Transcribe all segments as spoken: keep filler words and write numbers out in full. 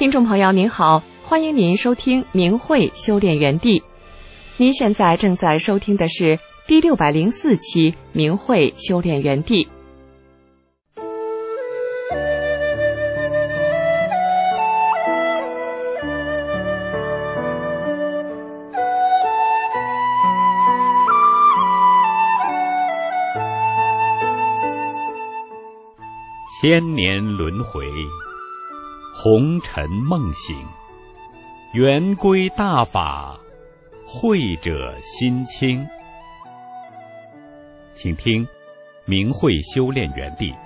听众朋友您好，欢迎您收听明慧修炼园地。您现在正在收听的是第六百零四期明慧修炼园地。 千年轮回，红尘梦醒，圆归大法，慧者心清。请听明慧修炼园地。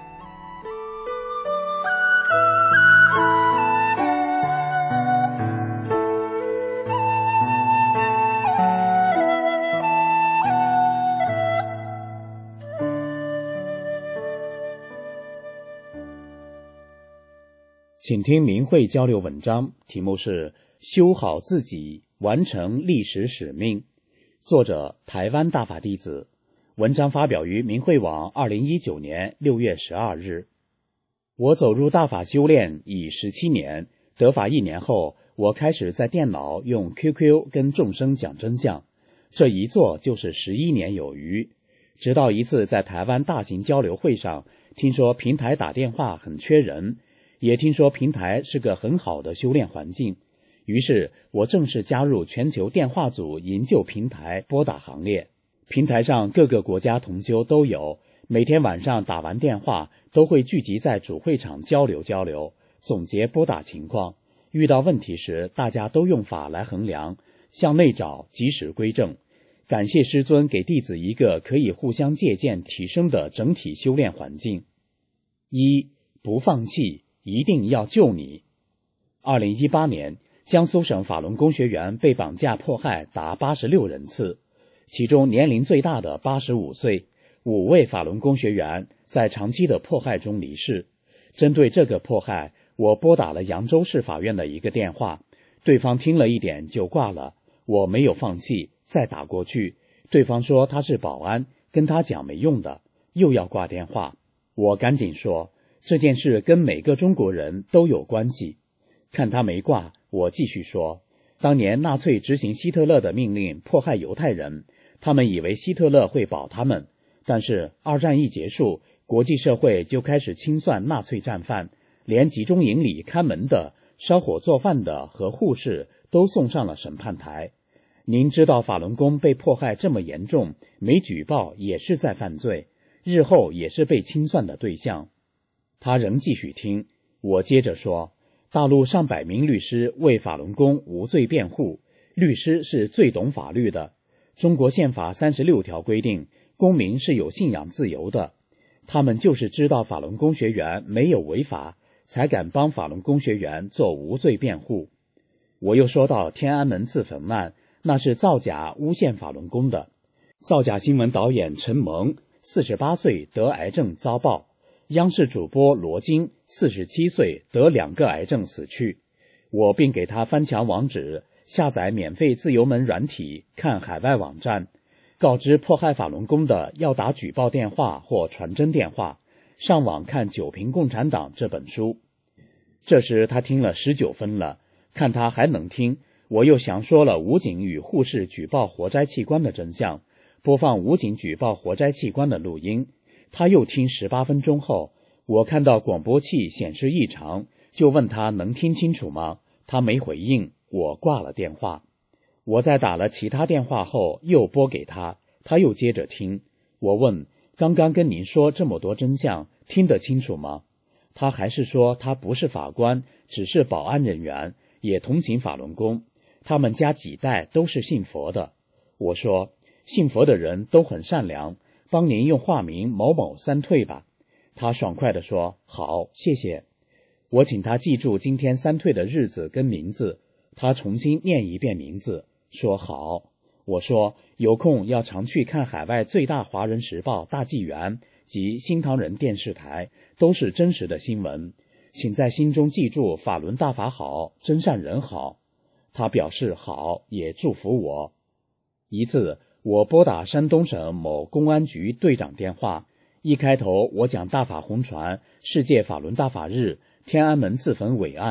请听明慧交流文章，题目是修好自己，完成历史使命。作者台湾大法弟子。文章发表于明慧网二零一九年六月十二日。我走入大法修炼已十七年，得法一年后，我开始在电脑用 Q Q 跟众生讲真相，这一做就是十一年有余。直到一次在台湾大型交流会上，听说平台打电话很缺人，也听说平台是个很好的修炼环境，于是我正式加入全球电话组营救平台拨打行列。平台上各个国家同修都有，每天晚上打完电话都会聚集在主会场交流交流，总结拨打情况，遇到问题时大家都用法来衡量，向内找，及时归正。感谢师尊给弟子一个可以互相借鉴提升的整体修炼环境。一、不放弃，一定要救你。二零一八年，江苏省法轮功学员被绑架迫害达八十六人次，其中年龄最大的八十五岁，五位法轮功学员在长期的迫害中离世。针对这个迫害，我拨打了扬州市法院的一个电话，对方听了一点就挂了，我没有放弃，再打过去，对方说他是保安，跟他讲没用的，又要挂电话。我赶紧说，这件事跟每个中国人都有关系。看他没挂，我继续说，当年纳粹执行希特勒的命令迫害犹太人，他们以为希特勒会保他们，但是二战一结束，国际社会就开始清算纳粹战犯，连集中营里看门的、烧火做饭的和护士都送上了审判台。您知道法轮功被迫害这么严重，没举报也是在犯罪，日后也是被清算的对象。他仍继续听，我接着说，大陆上百名律师为法轮功无罪辩护，律师是最懂法律的。中国宪法三十六条规定，公民是有信仰自由的。他们就是知道法轮功学员没有违法，才敢帮法轮功学员做无罪辩护。我又说到天安门自焚案，那是造假诬陷法轮功的。造假新闻导演陈蒙，四十八岁得癌症遭爆。央视主播罗京四十七岁得两个癌症死去，我并给他翻墙网址，下载免费自由门软体，看海外网站，告知迫害法轮功的要打举报电话或传真电话，上网看《九评共产党》这本书。这时他听了十九分了，看他还能听，我又详说了武警与护士举报活摘器官的真相，播放武警举报活摘器官的录音。他又听十八分钟后，我看到广播器显示异常，就问他能听清楚吗？他没回应，我挂了电话。我在打了其他电话后又拨给他，他又接着听。我问，刚刚跟您说这么多真相，听得清楚吗？他还是说他不是法官，只是保安人员，也同情法轮功，他们家几代都是信佛的。我说，信佛的人都很善良，帮您用化名某某三退吧。他爽快地说，好，谢谢。我请他记住今天三退的日子跟名字，他重新念一遍名字，说好。我说，有空要常去看海外最大华人时报大纪元及新唐人电视台，都是真实的新闻，请在心中记住法轮大法好，真善人好。他表示好，也祝福我。一次我拨打山东省某公安局队长电话，一开头我讲大法红传、世界法轮大法日、天安门自焚伟案，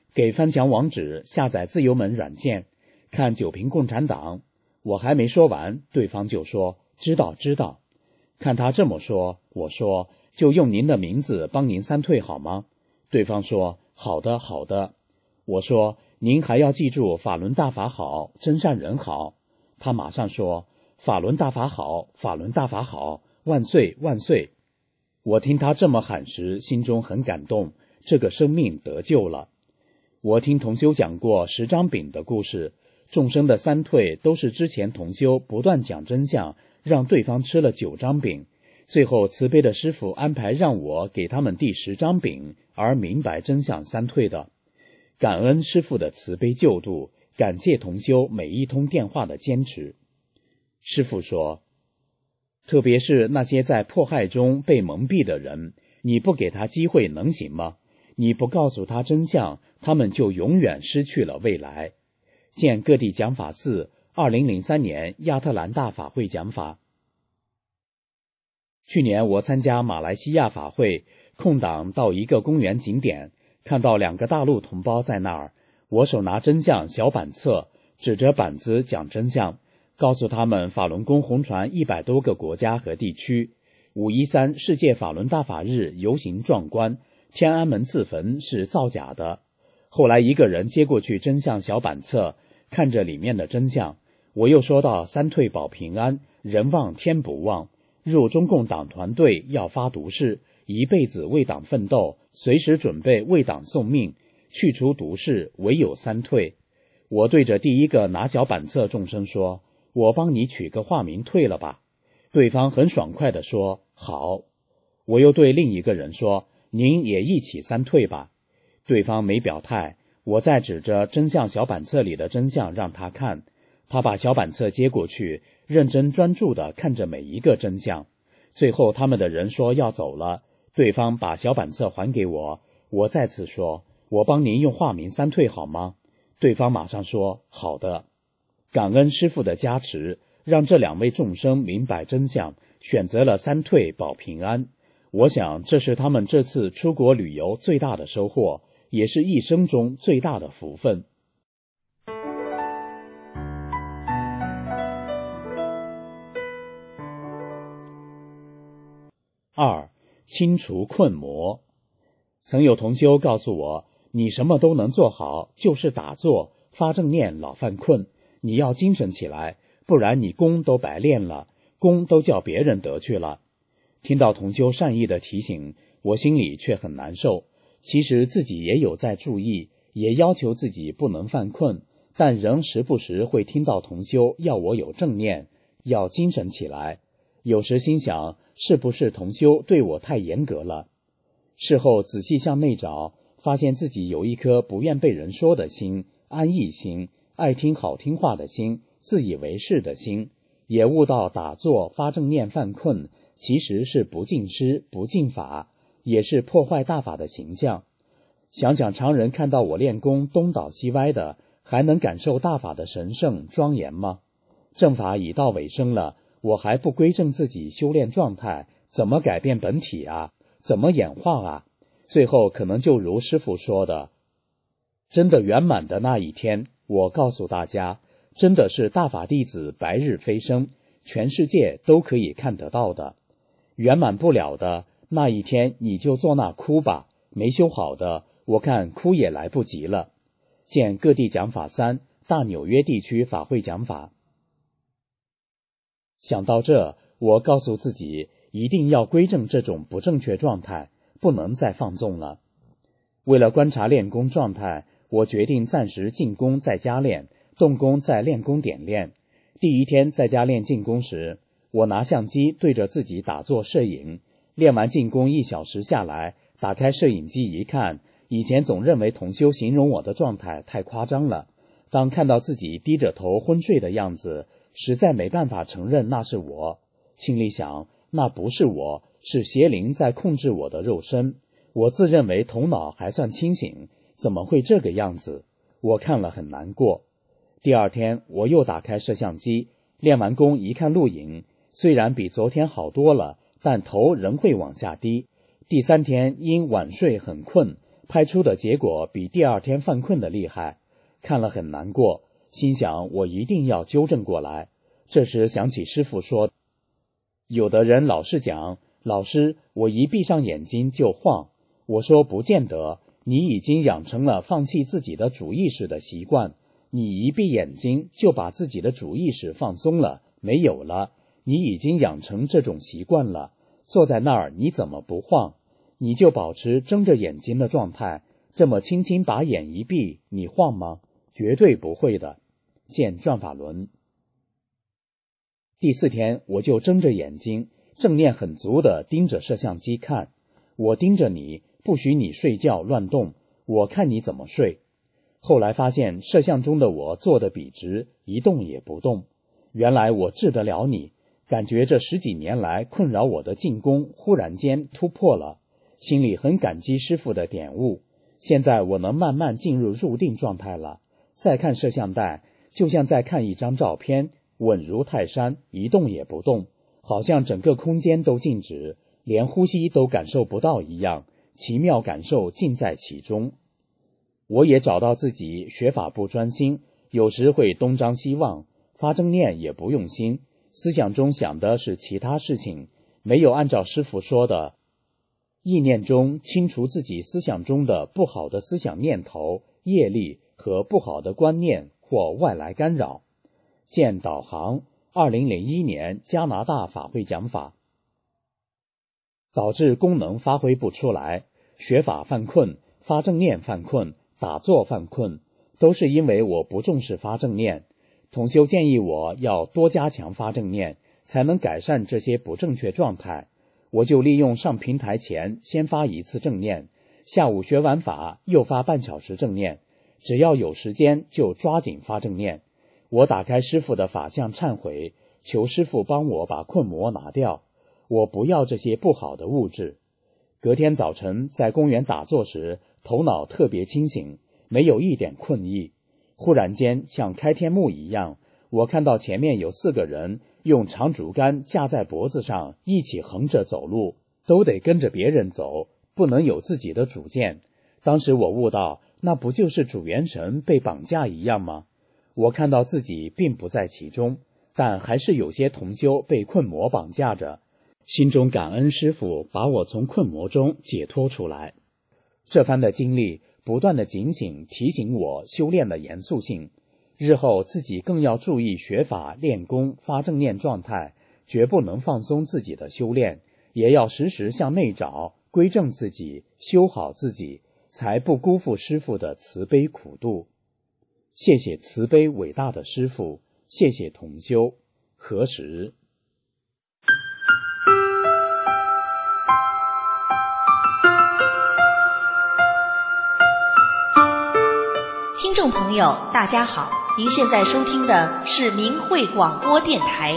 给翻墙网址下载自由门软件，看九评共产党。我还没说完，对方就说知道知道。看他这么说，我说就用您的名字帮您三退好吗？对方说好的好的。我说您还要记住法轮大法好，真善人好。他马上说法轮大法好，法轮大法好，万岁万岁。我听他这么喊时，心中很感动，这个生命得救了。我听同修讲过十张饼的故事，众生的三退都是之前同修不断讲真相，让对方吃了九张饼，最后慈悲的师父安排让我给他们第十张饼，而明白真相三退的。感恩师父的慈悲救度，感谢同修每一通电话的坚持。师父说，特别是那些在迫害中被蒙蔽的人，你不给他机会能行吗？你不告诉他真相，他们就永远失去了未来。见各地讲法寺二零零三年亚特兰大法会讲法。去年我参加马来西亚法会，空档到一个公园景点，看到两个大陆同胞在那儿，我手拿真相小板册，指着板子讲真相，告诉他们法轮功红传一百多个国家和地区，五一三世界法轮大法日游行壮观，天安门自焚是造假的。后来一个人接过去真相小板册，看着里面的真相，我又说到三退保平安，人忘天不忘，入中共党团队要发毒誓，一辈子为党奋斗，随时准备为党送命，去除毒誓唯有三退。我对着第一个拿小板册众生说，我帮你取个化名退了吧。对方很爽快地说好。我又对另一个人说，您也一起三退吧。对方没表态，我再指着真相小板册里的真相让他看，他把小板册接过去，认真专注地看着每一个真相。最后他们的人说要走了，对方把小板册还给我，我再次说，我帮您用化名三退好吗？对方马上说好的。感恩师父的加持，让这两位众生明白真相，选择了三退保平安。我想这是他们这次出国旅游最大的收获，也是一生中最大的福分。二、清除困魔。曾有同修告诉我，你什么都能做好，就是打坐发正念老犯困，你要精神起来，不然你功都白练了，功都叫别人得去了。听到同修善意的提醒，我心里却很难受。其实自己也有在注意，也要求自己不能犯困，但仍时不时会听到同修要我有正念，要精神起来。有时心想，是不是同修对我太严格了？事后仔细向内找，发现自己有一颗不愿被人说的心，安逸心，爱听好听话的心，自以为是的心，也悟到打坐发正念犯困其实是不敬师不敬法，也是破坏大法的形象。想想常人看到我练功东倒西歪的，还能感受大法的神圣庄严吗？正法已到尾声了，我还不归正自己修炼状态，怎么改变本体啊？怎么演化啊？最后可能就如师父说的，真的圆满的那一天，我告诉大家，真的是大法弟子白日飞升，全世界都可以看得到的。圆满不了的那一天，你就坐那哭吧，没修好的，我看哭也来不及了。见各地讲法三，大纽约地区法会讲法。想到这，我告诉自己，一定要归正这种不正确状态，不能再放纵了。为了观察练功状态，我决定暂时静功在家练，动功在练功点练。第一天在家练静功时，我拿相机对着自己打坐摄影，练完静功一小时下来，打开摄影机一看，以前总认为同修形容我的状态太夸张了，当看到自己低着头昏睡的样子，实在没办法承认那是我。心里想，那不是我，是邪灵在控制我的肉身。我自认为头脑还算清醒，怎么会这个样子？我看了很难过。第二天我又打开摄像机，练完功一看录影，虽然比昨天好多了，但头仍会往下低。第三天因晚睡很困， 拍出的结果比第二天犯困的厉害，看了很难过，心想我一定要纠正过来。这时想起师父说，有的人老是讲，老师，我一闭上眼睛就晃。我说不见得，你已经养成了放弃自己的主意识的习惯，你一闭眼睛就把自己的主意识放松了，没有了，你已经养成这种习惯了。坐在那儿你怎么不晃？你就保持睁着眼睛的状态，这么轻轻把眼一闭，你晃吗？绝对不会的。见转法轮。第四天我就睁着眼睛，正念很足地盯着摄像机看。我盯着你，不许你睡觉乱动，我看你怎么睡。后来发现摄像中的我坐得笔直，一动也不动。原来我治得了你，感觉这十几年来困扰我的静功忽然间突破了，心里很感激师父的点悟。现在我能慢慢进入入定状态了，再看摄像带，就像在看一张照片，稳如泰山，一动也不动，好像整个空间都静止，连呼吸都感受不到一样，奇妙感受尽在其中。我也找到自己学法不专心，有时会东张西望，发正念也不用心，思想中想的是其他事情，没有按照师父说的意念中清除自己思想中的不好的思想念头、业力和不好的观念或外来干扰。见导航二零零一年加拿大法会讲法。导致功能发挥不出来，学法犯困，发正念犯困，打坐犯困，都是因为我不重视发正念。统修建议我要多加强发正念，才能改善这些不正确状态。我就利用上平台前先发一次正念，下午学完法又发半小时正念，只要有时间就抓紧发正念。我打开师父的法相忏悔，求师父帮我把困魔拿掉，我不要这些不好的物质。隔天早晨在公园打坐时，头脑特别清醒，没有一点困意。忽然间像开天幕一样，我看到前面有四个人用长竹竿架在脖子上，一起横着走路，都得跟着别人走，不能有自己的主见。当时我悟到，那不就是主元神被绑架一样吗？我看到自己并不在其中，但还是有些同修被困魔绑架着，心中感恩师父把我从困魔中解脱出来。这番的经历不断的警醒提醒我修炼的严肃性，日后自己更要注意学法练功发正念状态，绝不能放松自己的修炼，也要时时向内找，归正自己，修好自己，才不辜负师父的慈悲苦度。谢谢慈悲伟大的师父，谢谢同修。何时？ 听众朋友大家好，您现在收听的是明慧广播电台。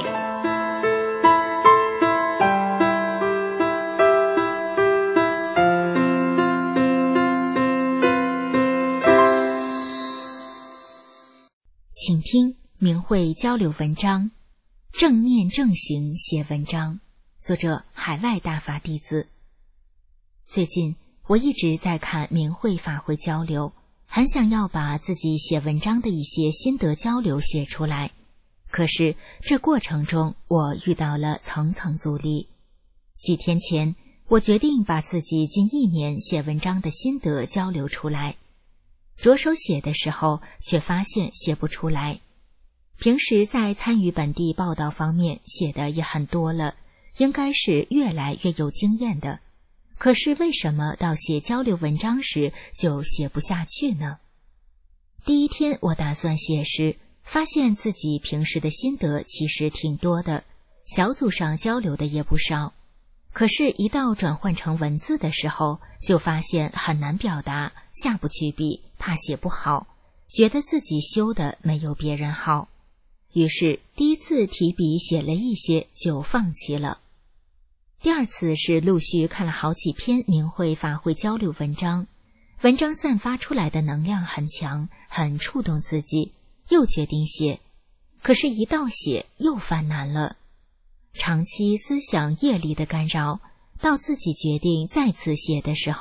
请听明慧交流文章，正念正行写文章，作者海外大法弟子。最近我一直在看明慧法会交流，很想要把自己写文章的一些心得交流写出来，可是这过程中我遇到了层层阻力。几天前我决定把自己近一年写文章的心得交流出来，着手写的时候却发现写不出来。平时在参与本地报道方面写的也很多了，应该是越来越有经验的，可是为什么到写交流文章时就写不下去呢？第一天我打算写时，发现自己平时的心得其实挺多的，小组上交流的也不少，可是一到转换成文字的时候，就发现很难表达，下不去笔，怕写不好，觉得自己修的没有别人好，于是第一次提笔写了一些就放弃了。第二次是陆续看了好几篇明慧法会交流文章，文章散发出来的能量很强，很触动自己，又决定写，可是一到写又犯难了。长期思想业力的干扰，到自己决定再次写的时候，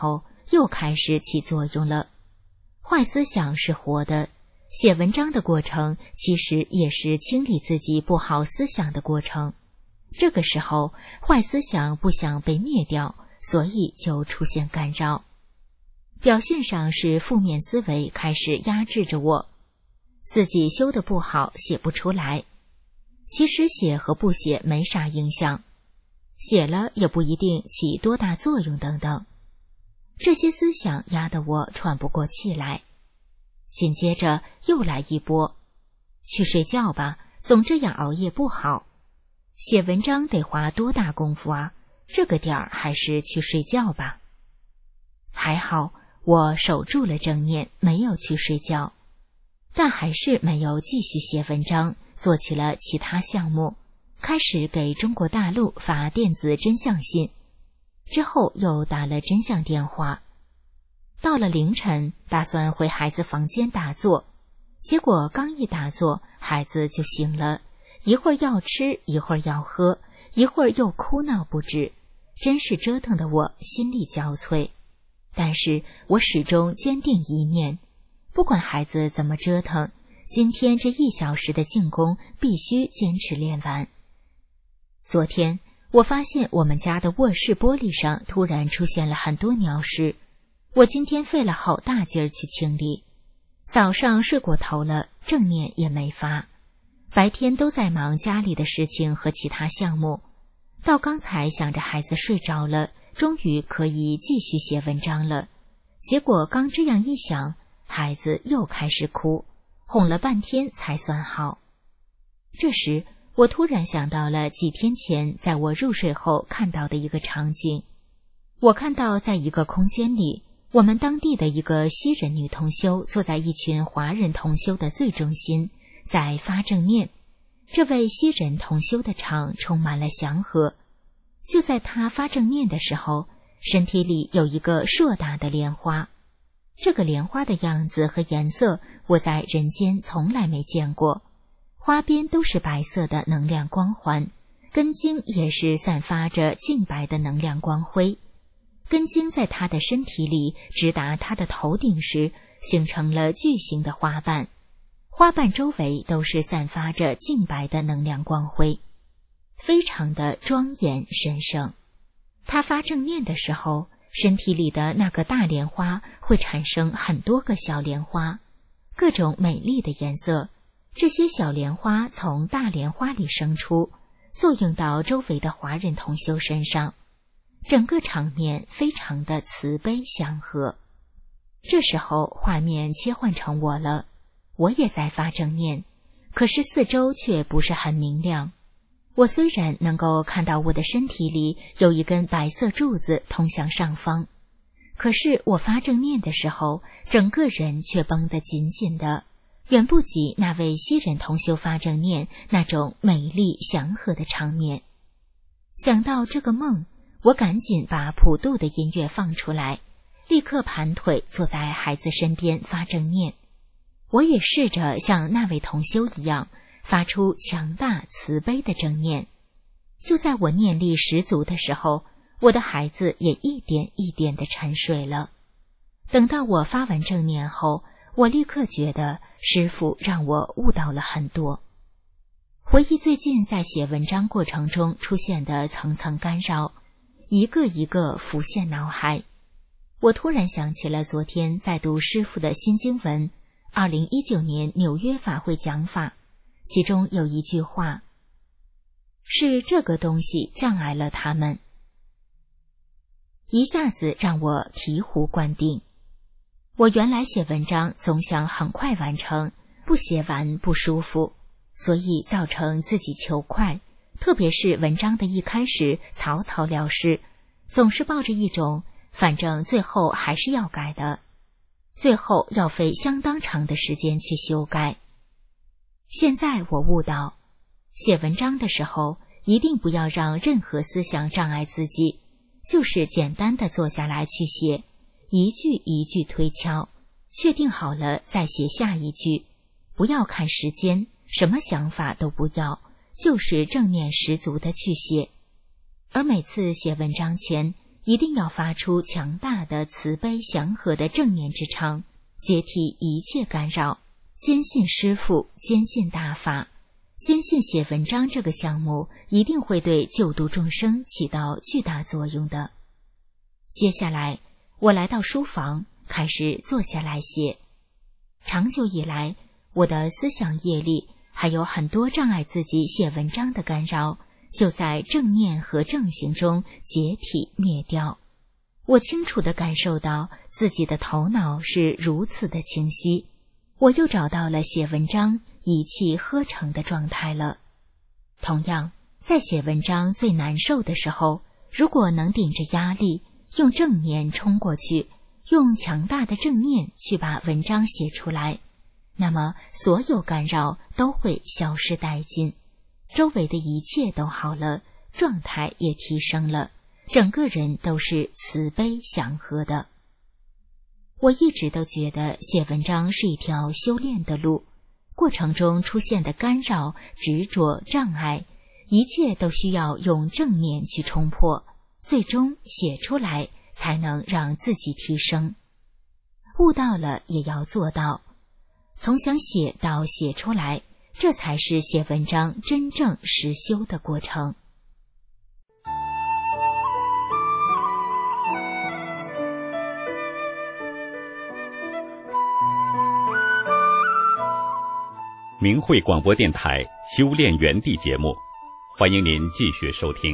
又开始起作用了。坏思想是活的，写文章的过程其实也是清理自己不好思想的过程。这个时候，坏思想不想被灭掉，所以就出现干扰。表现上是负面思维开始压制着我，自己修得不好，写不出来。其实写和不写没啥影响，写了也不一定起多大作用等等。这些思想压得我喘不过气来。紧接着又来一波，去睡觉吧，总这样熬夜不好。写文章得花多大功夫啊，这个点儿还是去睡觉吧。还好我守住了正念，没有去睡觉，但还是没有继续写文章，做起了其他项目，开始给中国大陆发电子真相信，之后又打了真相电话。到了凌晨，打算回孩子房间打坐，结果刚一打坐，孩子就醒了，一会儿要吃，一会儿要喝，一会儿又哭闹不止，真是折腾得我心力交瘁。但是我始终坚定一念，不管孩子怎么折腾，今天这一小时的静功必须坚持练完。昨天我发现我们家的卧室玻璃上突然出现了很多鸟屎，我今天费了好大劲儿去清理。早上睡过头了，正念也没发，白天都在忙家里的事情和其他项目，到刚才想着孩子睡着了，终于可以继续写文章了。结果刚这样一想，孩子又开始哭，哄了半天才算好。这时我突然想到了几天前在我入睡后看到的一个场景。我看到在一个空间里，我们当地的一个西人女同修坐在一群华人同修的最中心，在发正念。这位西人同修的场充满了祥和，就在她发正念的时候，身体里有一个硕大的莲花。这个莲花的样子和颜色我在人间从来没见过，花边都是白色的能量光环，根茎也是散发着净白的能量光辉。根茎在他的身体里直达他的头顶时，形成了巨型的花瓣，花瓣周围都是散发着净白的能量光辉，非常的庄严神圣。他发正念的时候，身体里的那个大莲花会产生很多个小莲花，各种美丽的颜色。这些小莲花从大莲花里生出，作用到周围的华人同修身上，整个场面非常的慈悲祥和。这时候画面切换成我了，我也在发正念，可是四周却不是很明亮。我虽然能够看到我的身体里有一根白色柱子通向上方，可是我发正念的时候，整个人却绷得紧紧的，远不及那位西人同修发正念那种美丽祥和的场面。想到这个梦，我赶紧把普渡的音乐放出来，立刻盘腿坐在孩子身边发正念。我也试着像那位同修一样发出强大慈悲的正念。就在我念力十足的时候，我的孩子也一点一点地沉睡了。等到我发完正念后，我立刻觉得师父让我悟到了很多。回忆最近在写文章过程中出现的层层干扰，一个一个浮现脑海。我突然想起了昨天在读师父的新经文二零一九年纽约法会讲法，其中有一句话，是这个东西障碍了他们，一下子让我醍醐灌顶。我原来写文章总想很快完成，不写完不舒服，所以造成自己求快，特别是文章的一开始草草了事，总是抱着一种反正最后还是要改的，最后要费相当长的时间去修改。现在我悟到，写文章的时候一定不要让任何思想障碍自己，就是简单的坐下来去写，一句一句推敲，确定好了再写下一句，不要看时间，什么想法都不要，就是正念十足的去写。而每次写文章前， 一定要发出强大的慈悲祥和的正念之唱，解体一切干扰，坚信师父，坚信大法，坚信写文章这个项目一定会对救度众生起到巨大作用的。接下来，我来到书房，开始坐下来写。长久以来，我的思想业力还有很多障碍自己写文章的干扰，就在正念和正行中解体灭掉。我清楚地感受到自己的头脑是如此的清晰，我又找到了写文章一气呵成的状态了。同样，在写文章最难受的时候，如果能顶着压力，用正念冲过去，用强大的正念去把文章写出来，那么所有干扰都会消失殆尽，周围的一切都好了，状态也提升了，整个人都是慈悲祥和的。我一直都觉得写文章是一条修炼的路，过程中出现的干扰、执着、障碍，一切都需要用正念去冲破，最终写出来才能让自己提升。悟到了也要做到，从想写到写出来，这才是写文章真正实修的过程。 明慧广播电台修炼园地节目，欢迎您继续收听。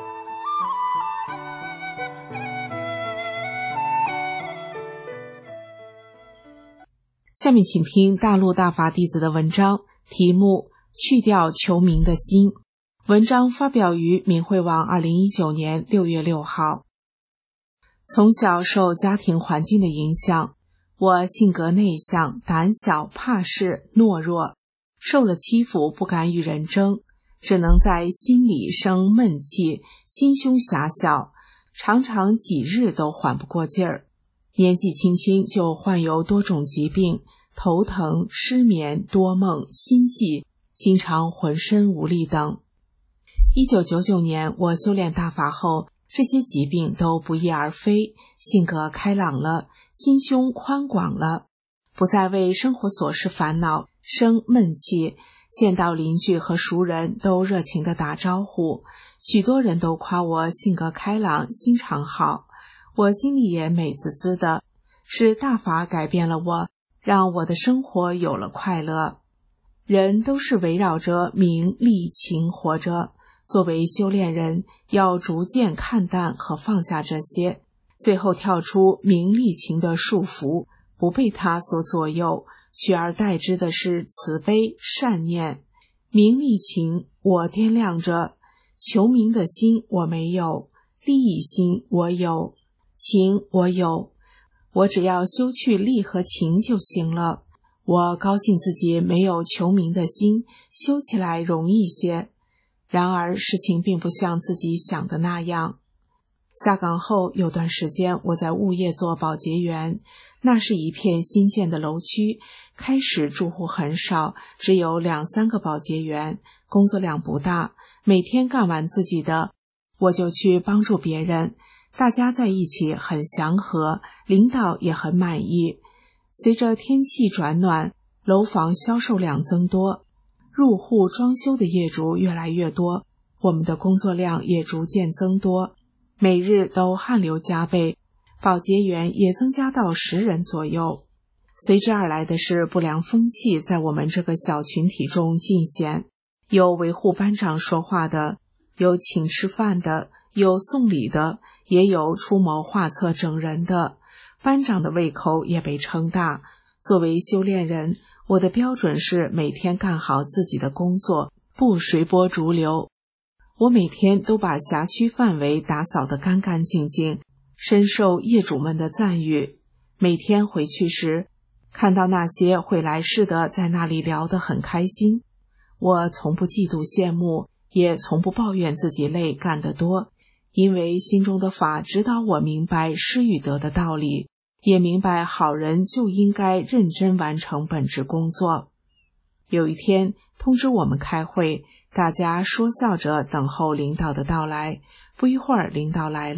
下面请听大陆大法弟子的文章，题目去掉求名的心。文章发表于明慧网二零一九年六月六号。从小受家庭环境的影响，我性格内向、胆小、怕事、懦弱，受了欺负不敢与人争，只能在心里生闷气，心胸狭小，常常几日都缓不过劲儿。年纪轻轻就患有多种疾病，头疼、失眠、多梦、心悸，经常浑身无力等。一九九九年我修炼大法后，这些疾病都不翼而飞，性格开朗了，心胸宽广了，不再为生活琐事烦恼，生闷气，见到邻居和熟人都热情地打招呼，许多人都夸我性格开朗，心肠好，我心里也美滋滋的，是大法改变了我，让我的生活有了快乐。人都是围绕着名利情活着，作为修炼人，要逐渐看淡和放下这些，最后跳出名利情的束缚，不被它所左右，取而代之的是慈悲善念。名利情我掂量着，求名的心我没有，利益心我有，情我有，我只要修去利和情就行了。我高兴自己没有求名的心，修起来容易些。然而事情并不像自己想的那样。下岗后有段时间，我在物业做保洁员，那是一片新建的楼区，开始住户很少，只有两三个保洁员，工作量不大，每天干完自己的，我就去帮助别人，大家在一起很祥和，领导也很满意。随着天气转暖，楼房销售量增多，入户装修的业主越来越多，我们的工作量也逐渐增多，每日都汗流浃背，保洁员也增加到十人左右。随之而来的是不良风气在我们这个小群体中尽显，有维护班长说话的，有请吃饭的，有送礼的，也有出谋划策整人的。班长的胃口也被撑大。作为修炼人，我的标准是每天干好自己的工作，不随波逐流。我每天都把辖区范围打扫得干干净净，深受业主们的赞誉。每天回去时，看到那些会来事的在那里聊得很开心，我从不嫉妒羡慕，也从不抱怨自己累干得多，因为心中的法指导我明白失与得的道理，也明白好人就应该认真完成本职工作。有一天通知我们开会，大家说笑着等候领导的到来。不一会儿领导来了，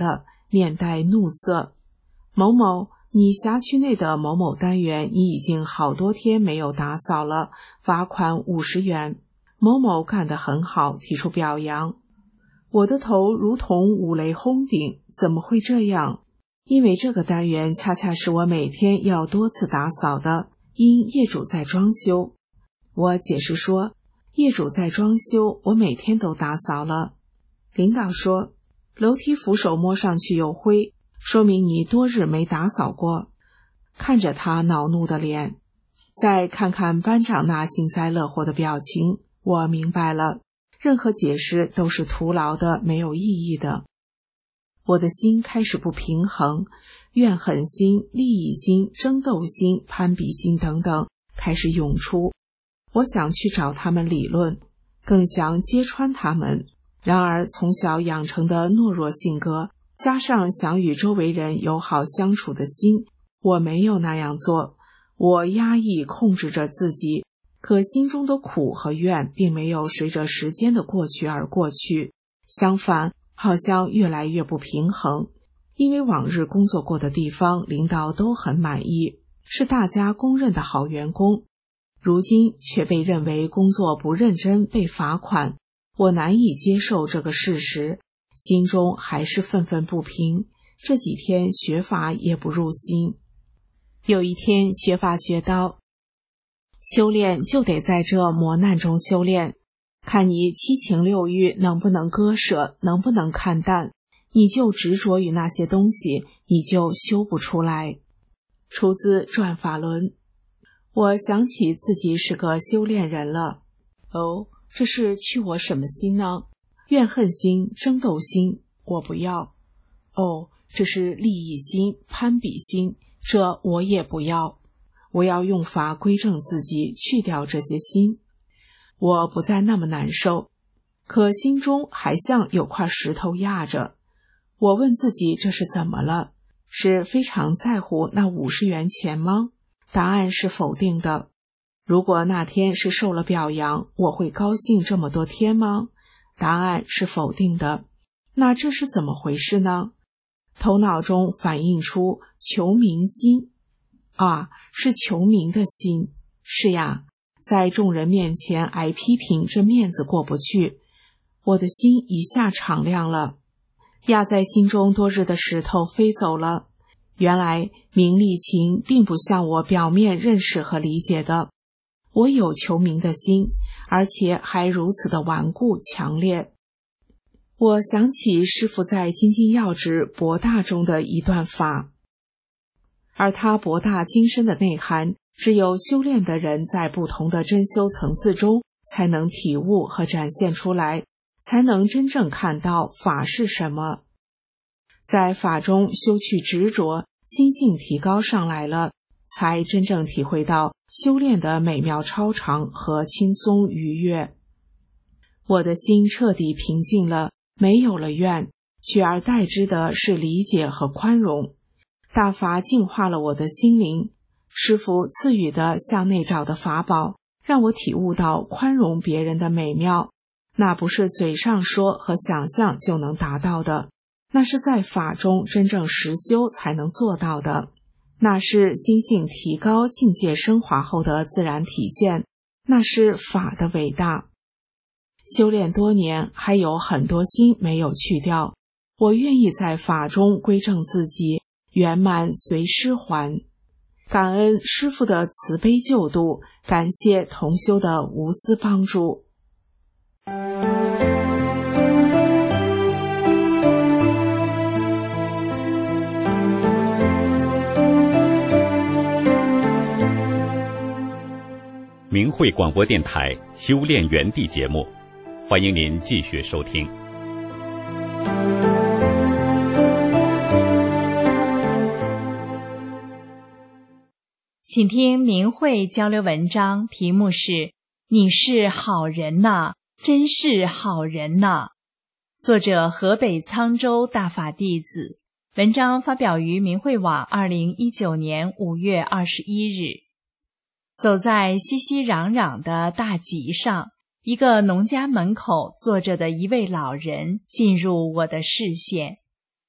面带怒色。某某，你辖区内的某某单元你已经好多天没有打扫了，罚款五十元。某某干得很好，提出表扬。我的头如同五雷轰顶，怎么会这样？因为这个单元恰恰是我每天要多次打扫的，因业主在装修。我解释说，业主在装修，我每天都打扫了。领导说，楼梯扶手摸上去有灰，说明你多日没打扫过。看着他恼怒的脸，再看看班长那幸灾乐祸的表情，我明白了，任何解释都是徒劳的，没有意义的。我的心开始不平衡，怨恨心、利益心、争斗心、攀比心等等开始涌出。我想去找他们理论，更想揭穿他们。然而从小养成的懦弱性格，加上想与周围人友好相处的心，我没有那样做。我压抑控制着自己，可心中的苦和怨并没有随着时间的过去而过去，相反，好像越来越不平衡。因为往日工作过的地方领导都很满意，是大家公认的好员工，如今却被认为工作不认真被罚款，我难以接受这个事实，心中还是愤愤不平。这几天学法也不入心。有一天学法学到，修炼就得在这磨难中修炼，看你七情六欲能不能割舍，能不能看淡，你就执着于那些东西，你就修不出来。出自转法轮。我想起自己是个修炼人了。哦，这是去我什么心呢？怨恨心、争斗心，我不要。哦，这是利益心、攀比心，这我也不要。我要用法归正自己，去掉这些心。我不再那么难受，可心中还像有块石头压着。我问自己这是怎么了？是非常在乎那五十元钱吗？答案是否定的。如果那天是受了表扬，我会高兴这么多天吗？答案是否定的。那这是怎么回事呢？头脑中反映出求名心。啊，是求名的心。是呀，在众人面前挨批评，这面子过不去。我的心一下敞亮了，压在心中多日的石头飞走了。原来名利情并不像我表面认识和理解的。我有求名的心，而且还如此的顽固强烈。我想起师父在《精进要旨博大》中的一段法，而它博大精深的内涵，只有修炼的人在不同的真修层次中才能体悟和展现出来，才能真正看到法是什么。在法中修去执着，心性提高上来了，才真正体会到修炼的美妙超常和轻松愉悦。我的心彻底平静了，没有了怨，取而代之的是理解和宽容。大法净化了我的心灵，师父赐予的向内找的法宝，让我体悟到宽容别人的美妙。那不是嘴上说和想象就能达到的，那是在法中真正实修才能做到的。那是心性提高、境界升华后的自然体现，那是法的伟大。修炼多年，还有很多心没有去掉，我愿意在法中归正自己，圆满随师还。感恩师父的慈悲救度，感谢同修的无私帮助。 明慧广播电台修炼园地节目，欢迎您继续收听。 请听明慧交流文章，题目是你是好人呐，真是好人呐。作者河北沧州大法弟子，文章发表于明慧网二零一九年五月二十一日。走在熙熙攘攘的大集上，一个农家门口坐着的一位老人进入我的视线。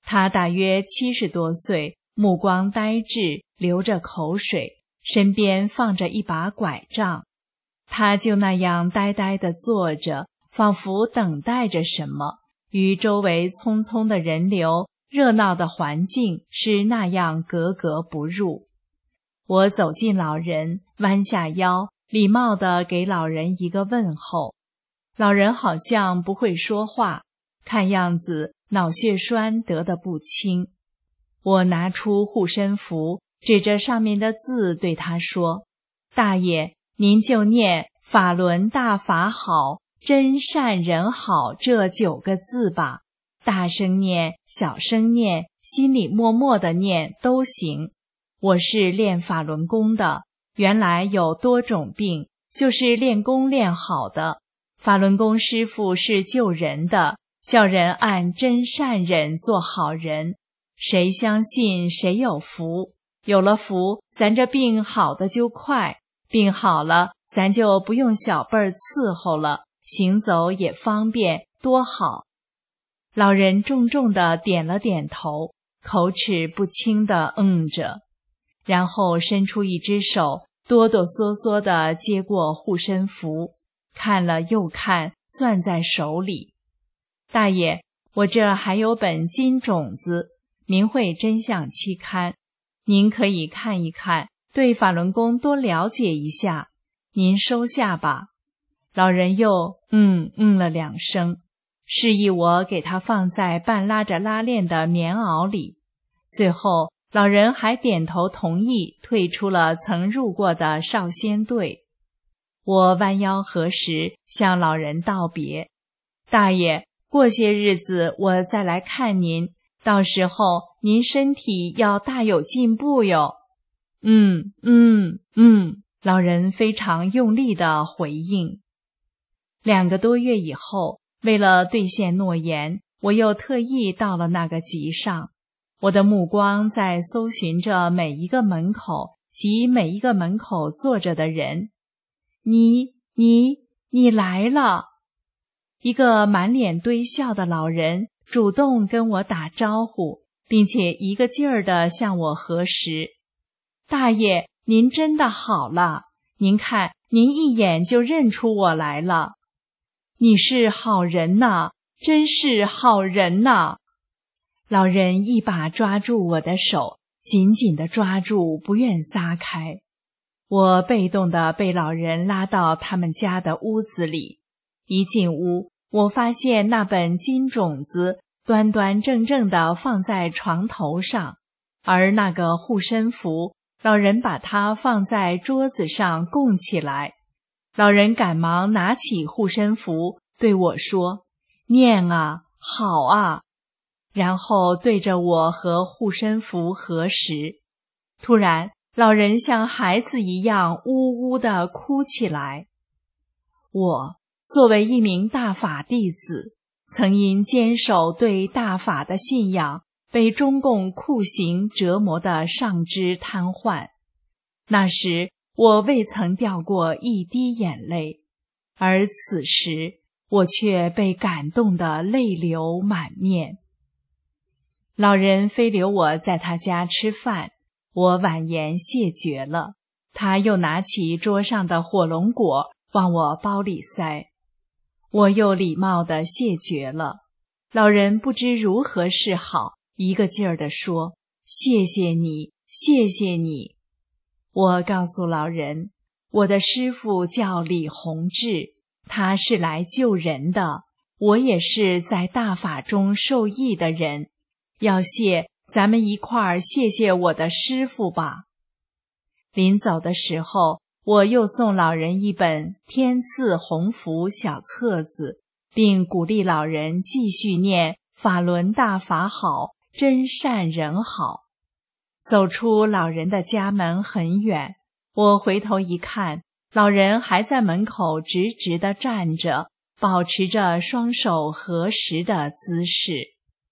他大约七十多岁，目光呆滞，流着口水，身边放着一把拐杖。他就那样呆呆地坐着，仿佛等待着什么，与周围匆匆的人流、热闹的环境是那样格格不入。我走近老人，弯下腰，礼貌地给老人一个问候。老人好像不会说话，看样子脑血栓得得不轻。我拿出护身符，指着上面的字对他说：大爷，您就念法轮大法好，真善人好这九个字吧，大声念，小声念，心里默默地念都行。我是练法轮功的，原来有多种病，就是练功练好的。法轮功师父是救人的，叫人按真善忍做好人。谁相信谁有福，有了福，咱这病好的就快，病好了，咱就不用小辈儿伺候了，行走也方便，多好。老人重重地点了点头，口齿不清地嗯着，然后伸出一只手，哆哆嗦嗦地接过护身符，看了又看，攥在手里。大爷，我这还有本金种子，明慧真相期刊，您可以看一看，对法轮功多了解一下，您收下吧。老人又嗯嗯了两声，示意我给他放在半拉着拉链的棉袄里。最后老人还点头同意，退出了曾入过的少先队。我弯腰合十，向老人道别：大爷，过些日子我再来看您，到时候您身体要大有进步哟。嗯嗯嗯，老人非常用力地回应。两个多月以后，为了兑现诺言，我又特意到了那个集上。我的目光在搜寻着每一个门口及每一个门口坐着的人。你你你来了！一个满脸堆笑的老人主动跟我打招呼，并且一个劲儿地向我核实。大爷，您真的好了，您看，您一眼就认出我来了。你是好人呐，真是好人呐！老人一把抓住我的手，紧紧地抓住，不愿撒开。我被动地被老人拉到他们家的屋子里。一进屋，我发现那本金种子端端正正地放在床头上，而那个护身符，老人把它放在桌子上供起来。老人赶忙拿起护身符，对我说：念啊，好啊。然后对着我和护身符核实。突然，老人像孩子一样呜呜地哭起来。我作为一名大法弟子，曾因坚守对大法的信仰，被中共酷刑折磨得上肢瘫痪。那时我未曾掉过一滴眼泪，而此时我却被感动得泪流满面。老人非留我在他家吃饭，我婉言谢绝了。他又拿起桌上的火龙果往我包里塞，我又礼貌地谢绝了。老人不知如何是好，一个劲儿地说：谢谢你，谢谢你。我告诉老人，我的师父叫李洪志，他是来救人的，我也是在大法中受益的人，要谢，咱们一块儿谢谢我的师父吧。临走的时候，我又送老人一本天赐鸿福小册子，并鼓励老人继续念法轮大法好，真善人好。走出老人的家门很远，我回头一看，老人还在门口直直地站着，保持着双手合十的姿势。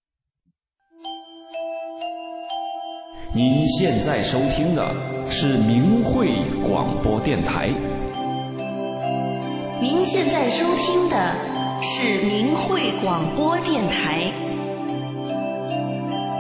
您现在收听的是明慧广播电台。 您现在收听的是明慧广播电台。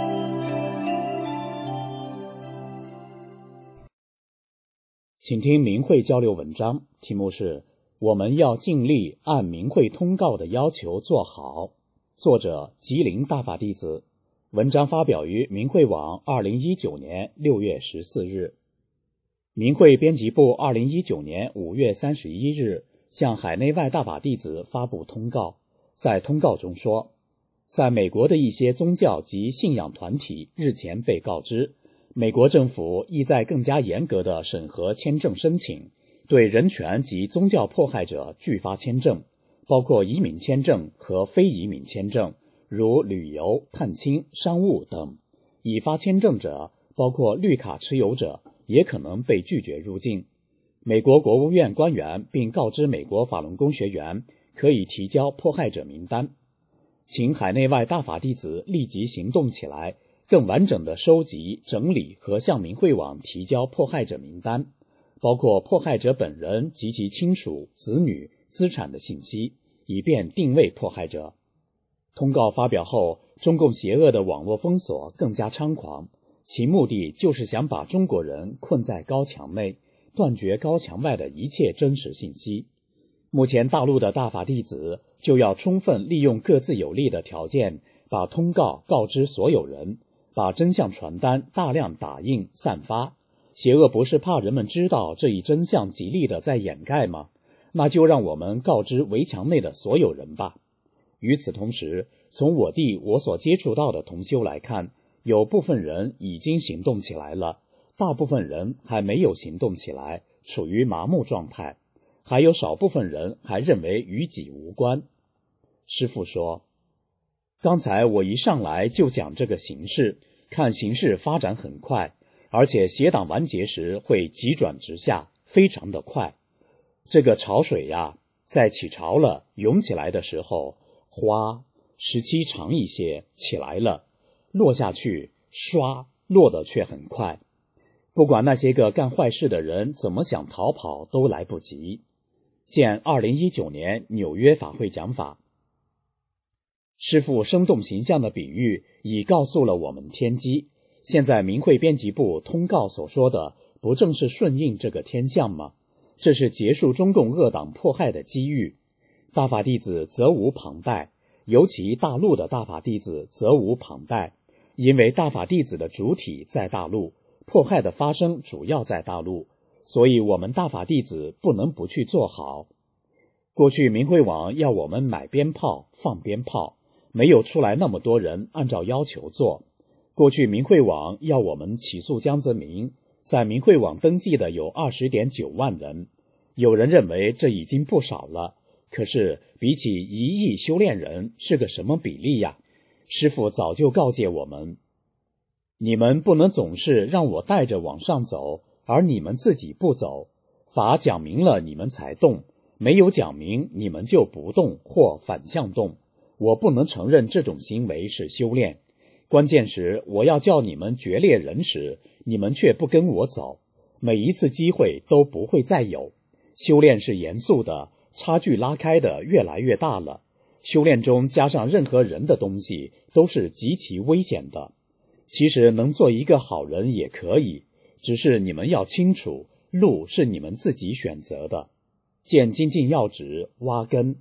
请听明慧交流文章，题目是我们要尽力按明慧通告的要求做好。作者吉林大法弟子，文章发表于明慧网二零一九年六月十四日。明慧编辑部二零一九年五月三十一日向海内外大法弟子发布通告，在通告中说，在美国的一些宗教及信仰团体日前被告知，美国政府意在更加严格地审核签证申请，对人权及宗教迫害者拒发签证，包括移民签证和非移民签证，如旅游、探亲、商务等。已发签证者，包括绿卡持有者，也可能被拒绝入境。美国国务院官员并告知美国法轮功学员可以提交迫害者名单。请海内外大法弟子立即行动起来，更完整地收集、整理和向明慧网提交迫害者名单，包括迫害者本人及其亲属、子女、资产的信息，以便定位迫害者。通告发表后，中共邪恶的网络封锁更加猖狂，其目的就是想把中国人困在高墙内，断绝高墙外的一切真实信息。目前大陆的大法弟子就要充分利用各自有利的条件，把通告告知所有人，把真相传单大量打印散发。邪恶不是怕人们知道这一真相极力的在掩盖吗？那就让我们告知围墙内的所有人吧。与此同时，从我地我所接触到的同修来看，有部分人已经行动起来了，大部分人还没有行动起来，处于麻木状态，还有少部分人还认为与己无关。师父说，刚才我一上来就讲这个形势，看形势发展很快，而且邪党完结时会急转直下，非常的快。这个潮水呀，在起潮了涌起来的时候，花时期长一些起来了，落下去唰落得却很快，不管那些个干坏事的人怎么想逃跑都来不及。见二零一九年纽约法会讲法。师父生动形象的比喻已告诉了我们天机，现在明慧编辑部通告所说的不正是顺应这个天象吗？这是结束中共恶党迫害的机遇。大法弟子责无旁贷，尤其大陆的大法弟子责无旁贷，因为大法弟子的主体在大陆，迫害的发生主要在大陆，所以我们大法弟子不能不去做好。过去明慧网要我们买鞭炮放鞭炮，没有出来那么多人按照要求做。过去明慧网要我们起诉江泽民，在明慧网登记的有 二十点九万人，有人认为这已经不少了，可是比起一亿修炼人是个什么比例呀？师父早就告诫我们，你们不能总是让我带着往上走，而你们自己不走。法讲明了你们才动，没有讲明你们就不动或反向动。我不能承认这种行为是修炼。关键时我要叫你们决裂人时，你们却不跟我走，每一次机会都不会再有。修炼是严肃的，差距拉开的越来越大了。修炼中加上任何人的东西都是极其危险的。其实能做一个好人也可以，只是你们要清楚，路是你们自己选择的。见精进要旨，挖根。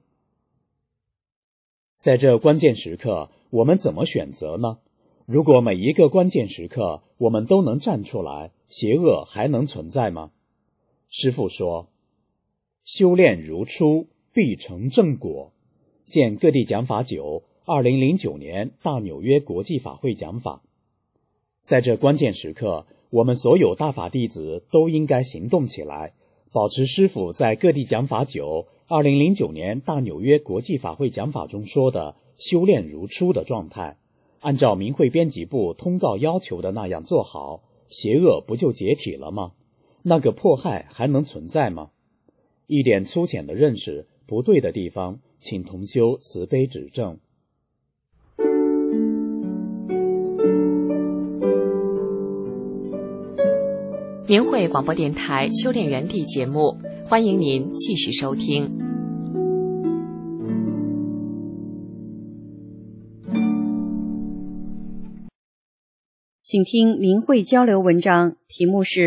在这关键时刻，我们怎么选择呢？如果每一个关键时刻我们都能站出来，邪恶还能存在吗？师父说，修炼如初，必成正果。见各地讲法九，二零零九年大纽约国际法会讲法。在这关键时刻，我们所有大法弟子都应该行动起来，保持师父在各地讲法九二零零九年大纽约国际法会讲法中说的修炼如初的状态，按照明慧编辑部通告要求的那样做好，邪恶不就解体了吗？那个迫害还能存在吗？一点粗浅的认识，不对的地方，请同修慈悲指正。 明慧广播电台修炼园地节目，欢迎您继续收听。 请听明慧交流文章，题目是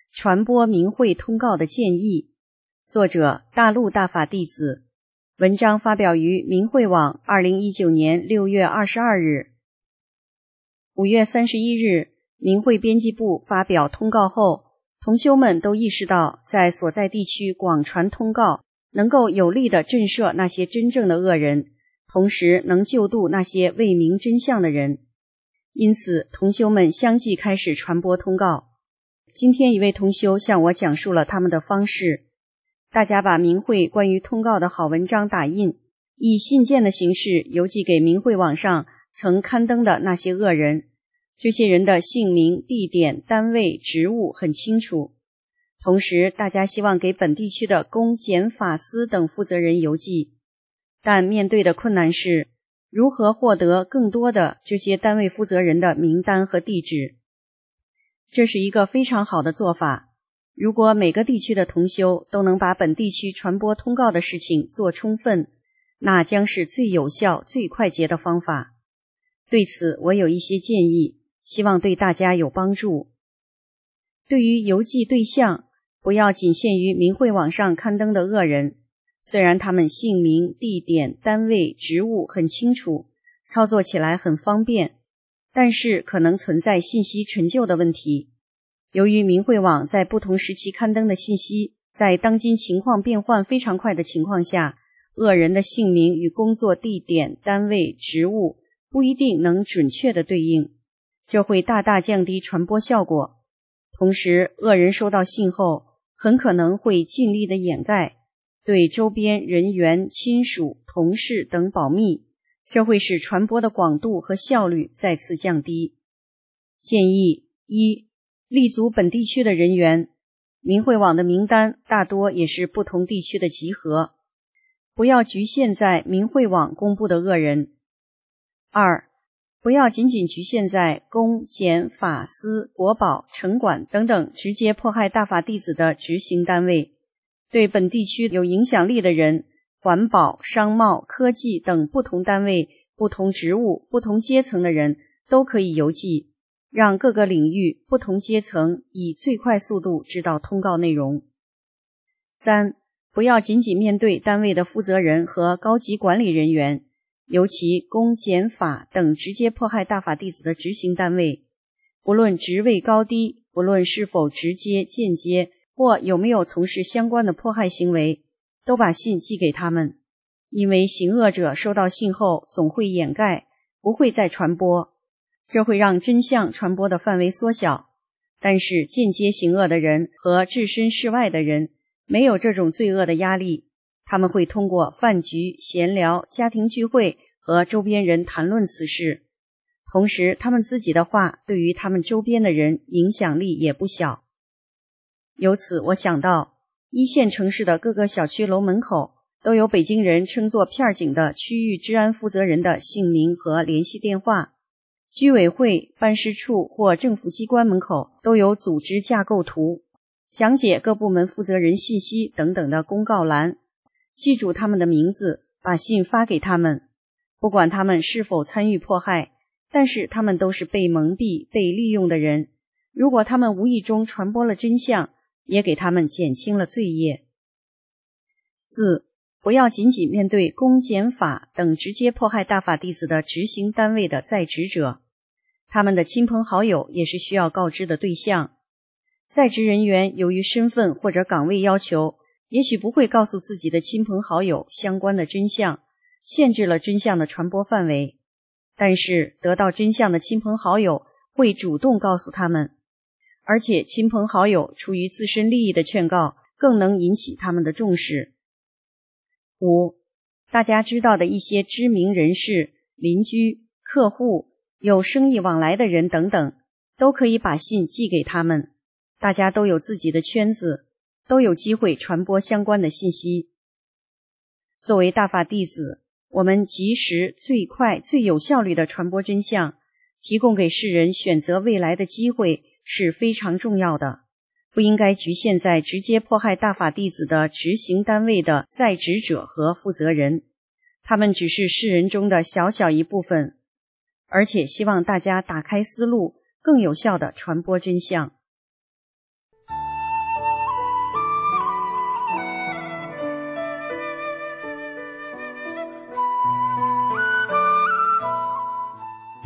传播明慧通告的建议，作者大陆大法弟子，文章发表于明慧网二零一九年六月二十二日。五月三十一日，明慧编辑部发表通告后，同修们都意识到，在所在地区广传通告，能够有力地震慑那些真正的恶人，同时能救度那些未明真相的人。因此，同修们相继开始传播通告。今天一位同修向我讲述了他们的方式。大家把明慧关于通告的好文章打印，以信件的形式邮寄给明慧网上曾刊登的那些恶人。这些人的姓名、地点、单位、职务很清楚。同时，大家希望给本地区的公检法司等负责人邮寄，但面对的困难是如何获得更多的这些单位负责人的名单和地址。这是一个非常好的做法。如果每个地区的同修都能把本地区传播通告的事情做充分，那将是最有效、最快捷的方法。对此，我有一些建议，希望对大家有帮助。对于邮寄对象，不要仅限于明慧网上刊登的恶人，虽然他们姓名、地点、单位、职务很清楚，操作起来很方便，但是可能存在信息陈旧的问题。由于明慧网在不同时期刊登的信息，在当今情况变换非常快的情况下，恶人的姓名与工作地点、单位、职务不一定能准确的对应，这会大大降低传播效果。同时，恶人收到信后，很可能会尽力的掩盖，对周边人员、亲属、同事等保密，这会使传播的广度和效率再次降低。建议一，立足本地区的人员，明慧网的名单大多也是不同地区的集合，不要局限在明慧网公布的恶人。二，不要仅仅局限在公检法司、国保、城管等等直接迫害大法弟子的执行单位，对本地区有影响力的人，环保、商贸、科技等不同单位、不同职务、不同阶层的人都可以邮寄，让各个领域、不同阶层以最快速度知道通告内容。三，不要仅仅面对单位的负责人和高级管理人员，尤其公检法等直接迫害大法弟子的执行单位，不论职位高低，不论是否直接、间接或有没有从事相关的迫害行为，都把信寄给他们。因为行恶者收到信后总会掩盖，不会再传播，这会让真相传播的范围缩小。但是间接行恶的人和置身事外的人没有这种罪恶的压力，他们会通过饭局、闲聊、家庭聚会和周边人谈论此事，同时他们自己的话对于他们周边的人影响力也不小。由此我想到，一线城市的各个小区楼门口都有北京人称作片警的区域治安负责人的姓名和联系电话，居委会、办事处或政府机关门口都有组织架构图，讲解各部门负责人信息等等的公告栏，记住他们的名字，把信发给他们。不管他们是否参与迫害，但是他们都是被蒙蔽、被利用的人。如果他们无意中传播了真相，也给他们减轻了罪业。四，不要仅仅面对公检法等直接迫害大法弟子的执行单位的在职者，他们的亲朋好友也是需要告知的对象。在职人员由于身份或者岗位要求，也许不会告诉自己的亲朋好友相关的真相，限制了真相的传播范围。但是得到真相的亲朋好友会主动告诉他们，而且亲朋好友出于自身利益的劝告更能引起他们的重视。五，大家知道的一些知名人士、邻居、客户、有生意往来的人等等，都可以把信寄给他们。大家都有自己的圈子，都有机会传播相关的信息。作为大法弟子，我们及时、最快、最有效率的传播真相，提供给世人选择未来的机会是非常重要的，不应该局限在直接迫害大法弟子的执行单位的在职者和负责人，他们只是世人中的小小一部分，而且希望大家打开思路，更有效地传播真相。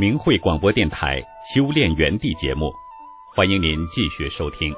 明慧广播电台修炼园地节目，欢迎您继续收听。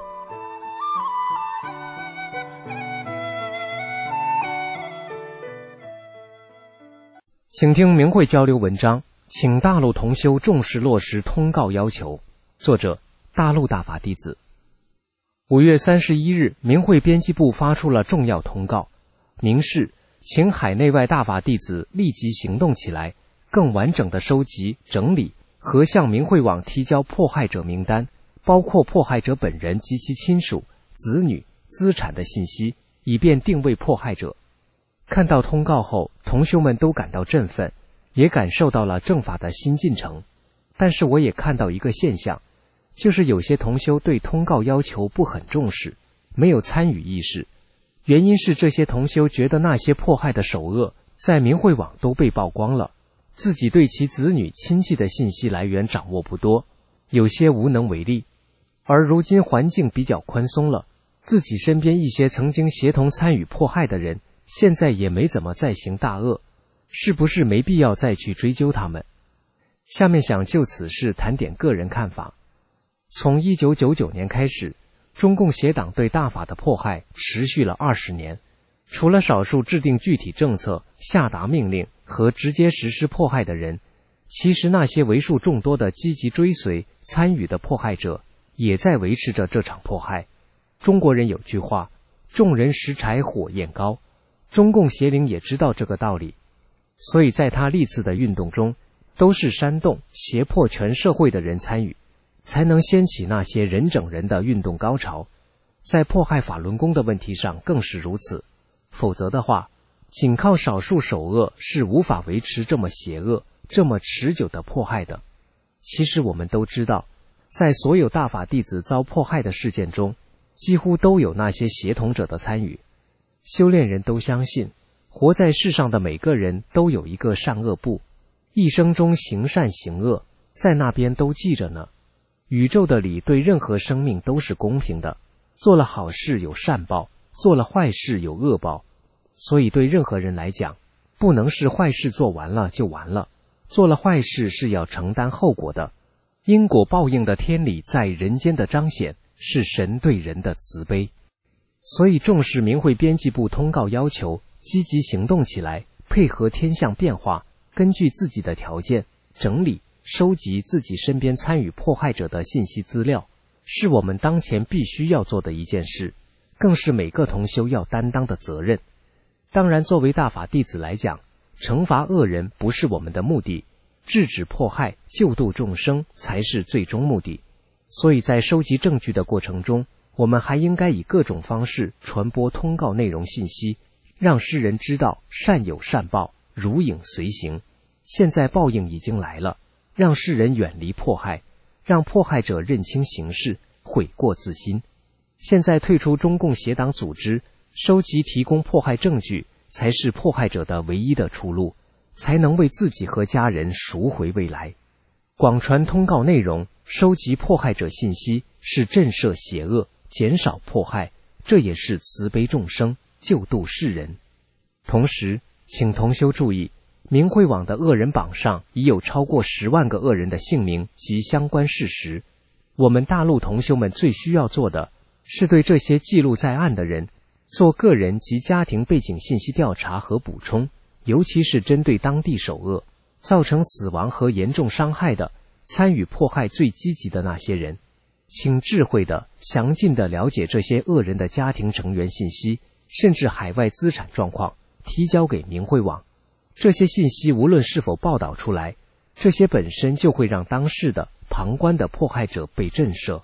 请听明慧交流文章，请大陆同修重视落实通告要求。作者：大陆大法弟子。五月三十一日，明慧编辑部发出了重要通告，明示请海内外大法弟子立即行动起来，更完整地收集、整理和向明慧网提交迫害者名单，包括迫害者本人及其亲属、子女、资产的信息，以便定位迫害者。看到通告后，同修们都感到振奋，也感受到了正法的新进程。但是我也看到一个现象，就是有些同修对通告要求不很重视，没有参与意识。原因是这些同修觉得那些迫害的首恶在明慧网都被曝光了，自己对其子女亲戚的信息来源掌握不多，有些无能为力。而如今环境比较宽松了，自己身边一些曾经协同参与迫害的人现在也没怎么再行大恶，是不是没必要再去追究他们？下面想就此事谈点个人看法。从一九九九年开始，中共协党对大法的迫害持续了二十年，除了少数制定具体政策、下达命令和直接实施迫害的人，其实那些为数众多的积极追随、参与的迫害者也在维持着这场迫害。中国人有句话，众人拾柴火焰高，中共邪灵也知道这个道理，所以在他历次的运动中，都是煽动、胁迫全社会的人参与，才能掀起那些人整人的运动高潮。在迫害法轮功的问题上更是如此，否则的话，仅靠少数首恶是无法维持这么邪恶、这么持久的迫害的。其实我们都知道，在所有大法弟子遭迫害的事件中，几乎都有那些协同者的参与。修炼人都相信，活在世上的每个人都有一个善恶簿，一生中行善行恶，在那边都记着呢。宇宙的理对任何生命都是公平的，做了好事有善报，做了坏事有恶报。所以对任何人来讲，不能是坏事做完了就完了，做了坏事是要承担后果的。因果报应的天理在人间的彰显，是神对人的慈悲。所以重视明慧编辑部通告要求，积极行动起来，配合天象变化，根据自己的条件整理收集自己身边参与迫害者的信息资料，是我们当前必须要做的一件事，更是每个同修要担当的责任。当然，作为大法弟子来讲，惩罚恶人不是我们的目的，制止迫害、救度众生才是最终目的。所以在收集证据的过程中，我们还应该以各种方式传播通告内容信息，让世人知道善有善报，如影随形。现在报应已经来了，让世人远离迫害，让迫害者认清形势，悔过自新。现在退出中共协党组织，收集提供迫害证据，才是迫害者的唯一的出路，才能为自己和家人赎回未来。广传通告内容，收集迫害者信息，是震慑邪恶，减少迫害，这也是慈悲众生，救度世人。同时，请同修注意，明慧网的恶人榜上已有超过十万个恶人的姓名及相关事实。我们大陆同修们最需要做的，是对这些记录在案的人做个人及家庭背景信息调查和补充，尤其是针对当地首恶，造成死亡和严重伤害的，参与迫害最积极的那些人，请智慧的、详尽的了解这些恶人的家庭成员信息，甚至海外资产状况，提交给明慧网。这些信息无论是否报道出来，这些本身就会让当事的、旁观的迫害者被震慑。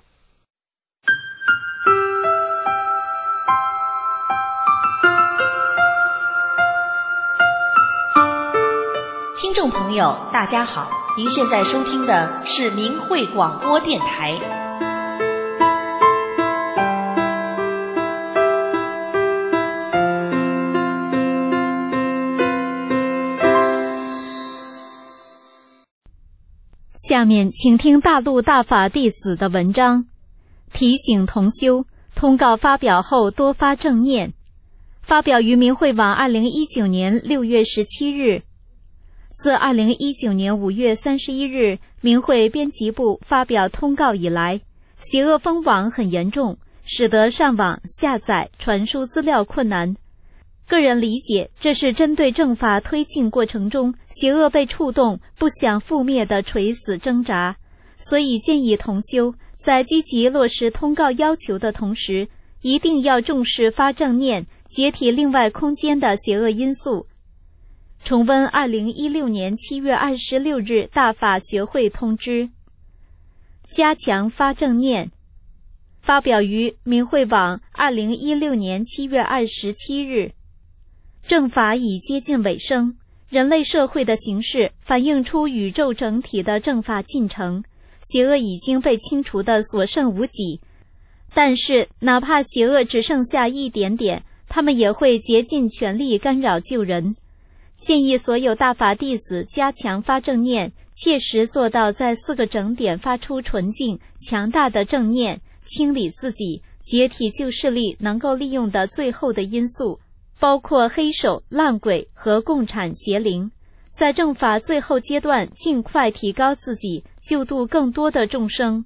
听众朋友，大家好，您现在收听的是明慧广播电台。 下面请听大陆大法弟子的文章，提醒同修，通告发表后多发正念。发表于明慧网二零一九年六月十七日。 自二零一九年五月三十一日明会编辑部发表通告以来，邪恶风网很严重，使得上网、下载、传输资料困难。个人理解，这是针对政法推进过程中邪恶被触动、不想覆灭的垂死挣扎，所以建议同修在积极落实通告要求的同时，一定要重视发正念、解体另外空间的邪恶因素。重温二零一六年七月二十六日大法学会通知，加强发正念，发表于明慧网二零一六年七月二十七日。正法已接近尾声，人类社会的形势反映出宇宙整体的正法进程，邪恶已经被清除的所剩无几。但是哪怕邪恶只剩下一点点，他们也会竭尽全力干扰救人。建议所有大法弟子加强发正念，切实做到在四个整点发出纯净、强大的正念，清理自己，解体旧势力能够利用的最后的因素，包括黑手、烂鬼和共产邪灵。在正法最后阶段，尽快提高自己，救度更多的众生。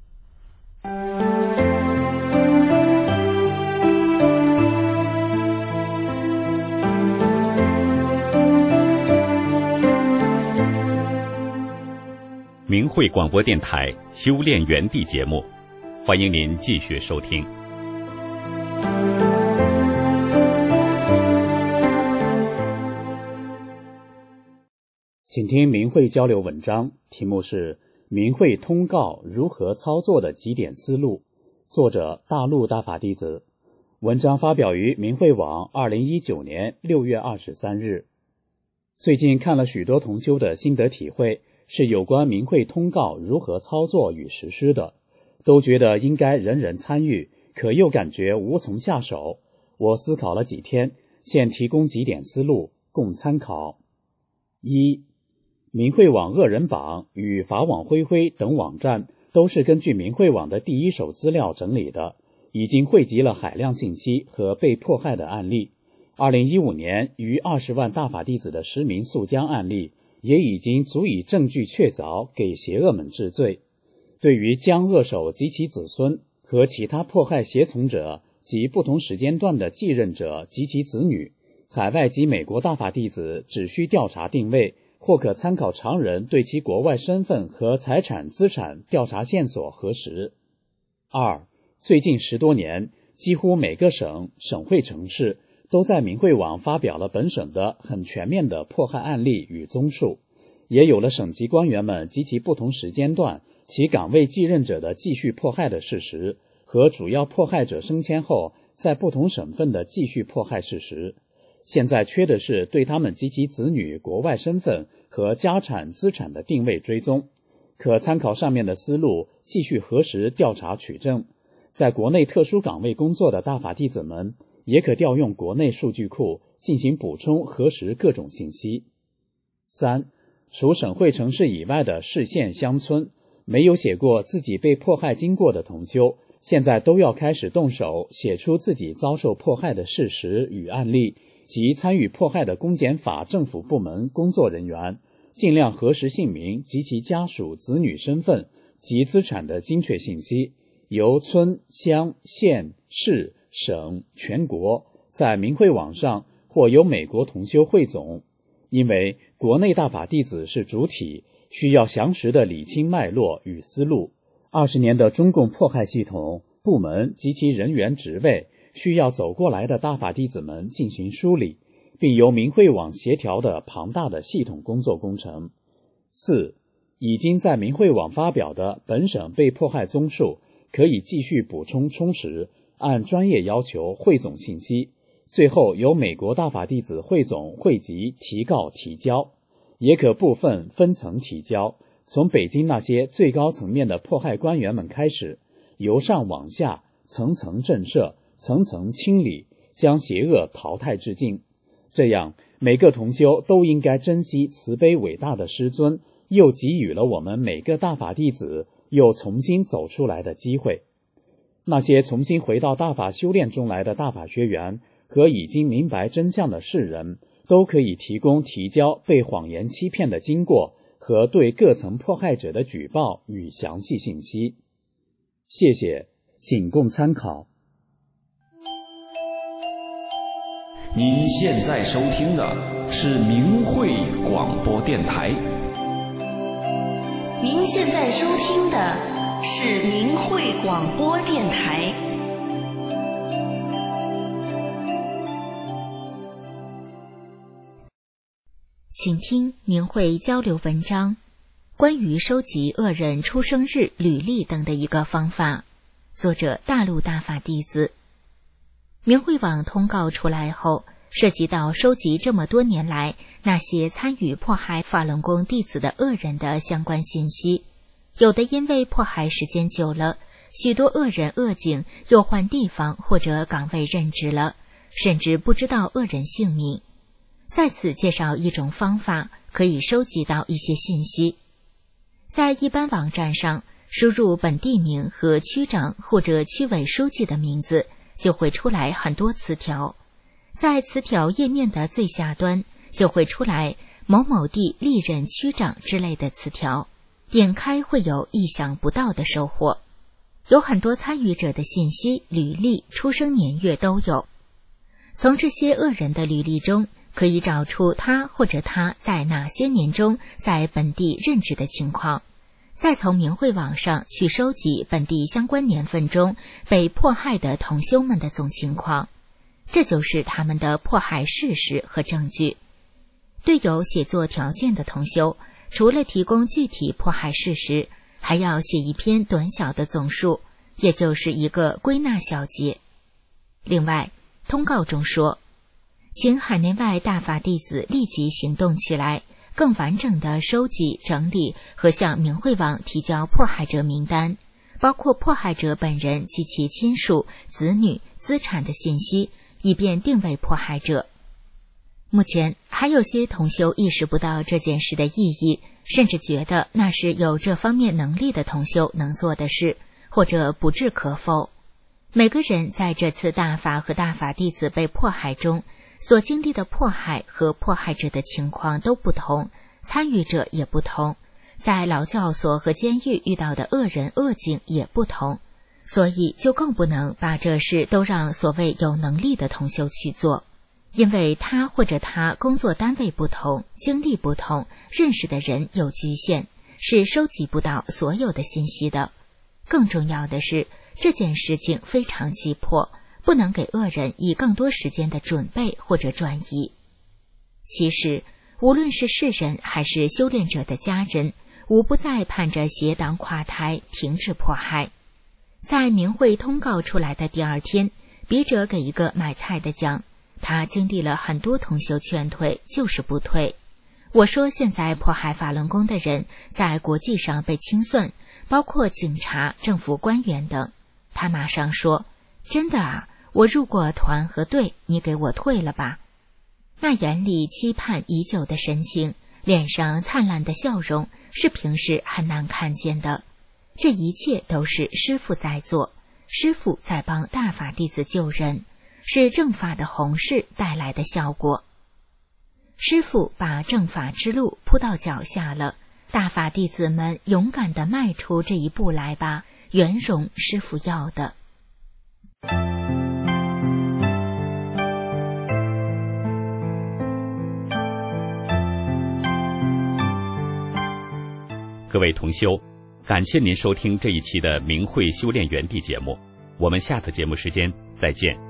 明慧广播电台修炼园地节目，欢迎您继续收听。 请听明慧交流文章，题目是明慧通告如何操作的几点思路，作者大陆大法弟子，文章发表于明慧网二零一九年六月二十三日。最近看了许多同修的心得体会，是有关明慧通告如何操作与实施的，都觉得应该人人参与，可又感觉无从下手。我思考了几天，现提供几点思路供参考。一、明慧网恶人榜与法网恢恢等网站都是根据明慧网的第一手资料整理的，已经汇集了海量信息和被迫害的案例。二零一五年逾二十万大法弟子的实名诉将案例也已经足以证据确凿，给邪恶们治罪。对于将恶手及其子孙和其他迫害胁从者及不同时间段的继任者及其子女，海外及美国大法弟子只需调查定位，或可参考常人对其国外身份和财产资产调查线索核实。二、最近十多年，几乎每个省、省会城市都在明慧网发表了本省的很全面的迫害案例与综述，也有了省级官员们及其不同时间段其岗位继任者的继续迫害的事实，和主要迫害者升迁后在不同省份的继续迫害事实。现在缺的是对他们及其子女国外身份和家产资产的定位追踪，可参考上面的思路，继续核实调查取证。在国内特殊岗位工作的大法弟子们也可调用国内数据库进行补充核实各种信息。三、除省会城市以外的市县乡村，没有写过自己被迫害经过的同修，现在都要开始动手写出自己遭受迫害的事实与案例，及参与迫害的公检法政府部门工作人员，尽量核实姓名及其家属子女身份及资产的精确信息，由村、乡、县、市、省、全国在明慧网上或由美国同修汇总。因为国内大法弟子是主体，需要详实的理清脉络与思路。二十年的中共迫害系统、部门及其人员职位，需要走过来的大法弟子们进行梳理，并由明慧网协调的庞大的系统工作工程。四、已经在明慧网发表的本省被迫害综述，可以继续补充充实，按专业要求汇总信息，最后由美国大法弟子汇总汇集提告提交，也可部分分层提交，从北京那些最高层面的迫害官员们开始，由上往下层层震慑，层层清理，将邪恶淘汰至尽。这样每个同修都应该珍惜慈悲伟大的师尊，又给予了我们每个大法弟子又重新走出来的机会。那些重新回到大法修炼中来的大法学员和已经明白真相的世人， 都可以提供提交被谎言欺骗的经过和对各层迫害者的举报与详细信息。谢谢，仅供参考。 您现在收听的是明慧广播电台。 您现在收听的是明慧广播电台。 请听明慧交流文章，关于收集恶人出生日、履历等的一个方法。作者大陆大法弟子。明慧网通告出来后，涉及到收集这么多年来那些参与迫害法轮功弟子的恶人的相关信息。有的因为迫害时间久了，许多恶人恶警又换地方或者岗位任职了，甚至不知道恶人姓名。在此介绍一种方法，可以收集到一些信息。在一般网站上输入本地名和区长或者区委书记的名字，就会出来很多词条。在词条页面的最下端就会出来某某地历任区长之类的词条，点开会有意想不到的收获。有很多参与者的信息、履历、出生年月都有。从这些恶人的履历中可以找出他或者他在哪些年中在本地任职的情况，再从明慧网上去收集本地相关年份中被迫害的同修们的总情况，这就是他们的迫害事实和证据。对有写作条件的同修，除了提供具体迫害事实，还要写一篇短小的总述，也就是一个归纳小节。另外，通告中说，请海内外大法弟子立即行动起来，更完整地收集、整理和向明慧网提交迫害者名单，包括迫害者本人及其亲属、子女、资产的信息，以便定位迫害者。目前还有些同修意识不到这件事的意义，甚至觉得那是有这方面能力的同修能做的事，或者不置可否。每个人在这次大法和大法弟子被迫害中所经历的迫害和迫害者的情况都不同，参与者也不同，在劳教所和监狱遇到的恶人恶警也不同，所以就更不能把这事都让所谓有能力的同修去做，因为他或者他工作单位不同，经历不同，认识的人有局限，是收集不到所有的信息的。更重要的是，这件事情非常急迫，不能给恶人以更多时间的准备或者转移。其实，无论是世人还是修炼者的家人，无不在盼着邪党垮台，停止迫害。在明慧通告出来的第二天，笔者给一个买菜的讲，他经历了很多同修劝退，就是不退。我说现在迫害法轮功的人在国际上被清算，包括警察、政府官员等。他马上说，真的啊，我入过团和队，你给我退了吧。那眼里期盼已久的神情，脸上灿烂的笑容，是平时很难看见的。这一切都是师父在做，师父在帮大法弟子救人，是正法的弘誓带来的效果。师父把正法之路铺到脚下了，大法弟子们勇敢地迈出这一步来吧，圆融师父要的。 各位同修，感谢您收听这一期的明慧修炼园地节目，我们下次节目时间再见。